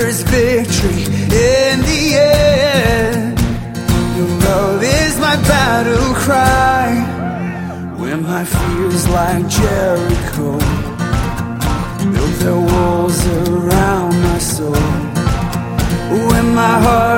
is victory in the end. Your love is my battle cry. When my fears like Jericho built their walls around my soul. When my heart